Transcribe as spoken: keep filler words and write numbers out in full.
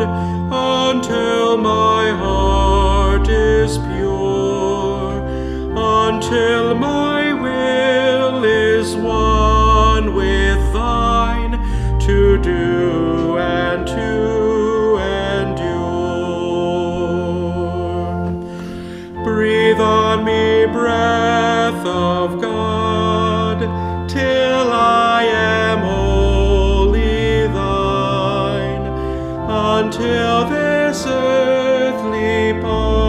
until my heart is pure, until my will is one with thine, to do and to endure. Breathe on me, breath of God, till I am wholly thine, until this earthly part